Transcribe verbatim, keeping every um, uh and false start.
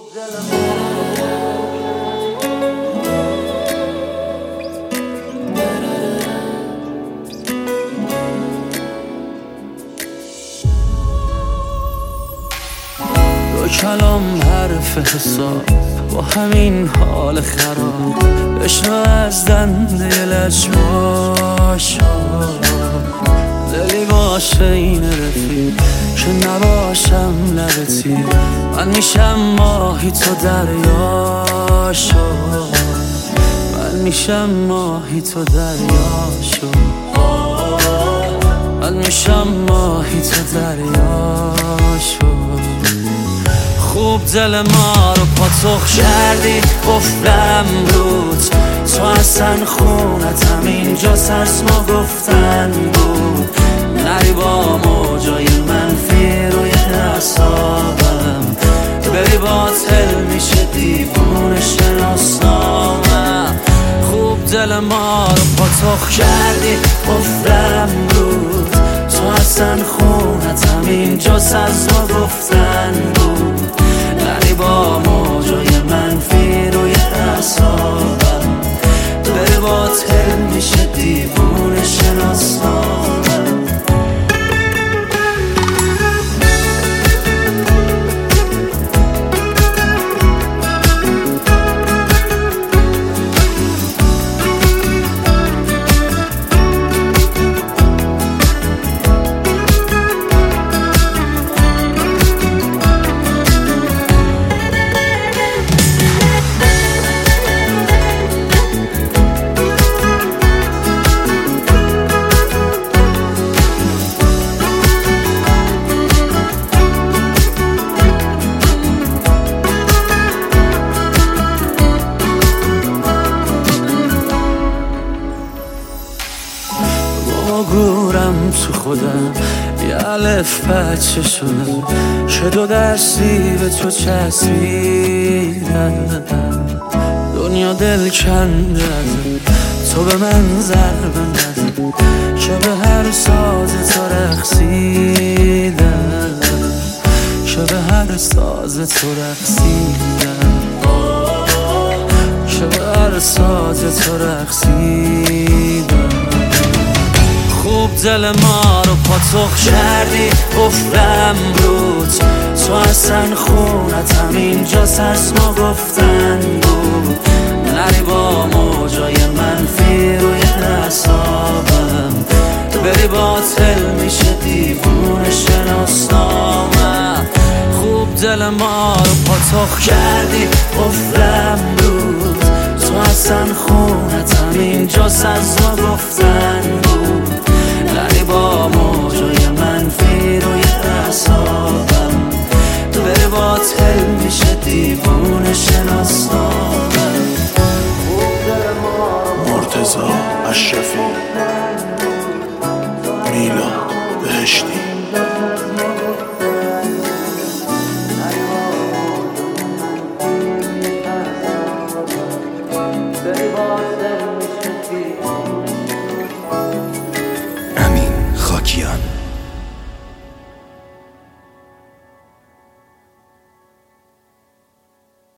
دو کلام حرف حساب با همین حال خراب بشنو از دنده لجباش دلی باشه این رفیق که نباشم لبتی من میشم ماهی تو دریاشو من میشم ماهی تو دریاشو من میشم ماهی تو دریاشو خوب دل ما رو پاتوخ کردی قفلم رود تو اصلا خونتم اینجاست از ما گفتن بود نری با موجای منفی روی اعصابم بری باطل میشه دیوونه شناسنامم خوب دل ما رو پاتوخ کردی قفلم رود تو اصلا خونتم اینجاست از ما گفتن بود نری با موجای منفی روی اعصابم بری باطل میشه دیوونه شناسنامم گورم تو خودم یه الف بچه شدم که دو دستی به تو چسبیدم دنیا دل کنده تو به من ضربه نزن که به هر ساز تو رقصیدم که به هر ساز تو رقصیدم که به هر ساز تو رقصیدم خوب دل ما رو پاتوخ کردی قفلم رود تو اصلا خونتم اینجاست از ما گفتن بود نری با موجای منفی روی اعصابم بری باطل میشه دیوونه شناسنامم خوب دل ما رو پاتوخ کردی قفلم رود تو اصلا خونتم اینجاست از ما گفتن بود نری با موجای منفی روی اعصابم بری باطل میشه دیوونه شناسنامم مرتضی اشرفی میلاد بهشتی بری باطل